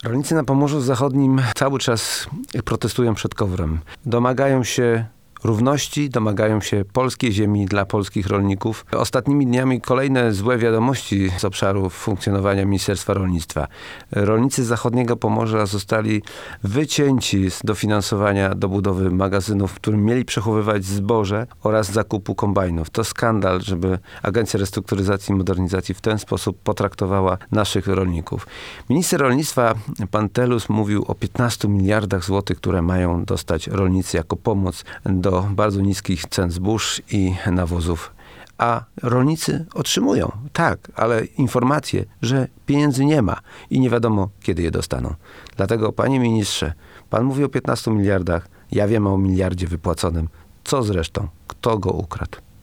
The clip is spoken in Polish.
Rolnicy na Pomorzu Zachodnim cały czas protestują przed KOWR-em. Domagają się równości, domagają się polskiej ziemi dla polskich rolników. Ostatnimi dniami kolejne złe wiadomości z obszaru funkcjonowania Ministerstwa Rolnictwa. Rolnicy z zachodniego Pomorza zostali wycięci z dofinansowania do budowy magazynów, w którym mieli przechowywać zboże oraz zakupu kombajnów. To skandal, żeby Agencja Restrukturyzacji i Modernizacji w ten sposób potraktowała naszych rolników. Minister rolnictwa pan Telus mówił o 15 miliardach złotych, które mają dostać rolnicy jako pomoc do bardzo niskich cen zbóż i nawozów. A rolnicy otrzymują, tak, ale informacje, że pieniędzy nie ma i nie wiadomo, kiedy je dostaną. Dlatego, panie ministrze, pan mówi o 15 miliardach, ja wiem o miliardzie wypłaconym. Co zresztą? Kto go ukradł?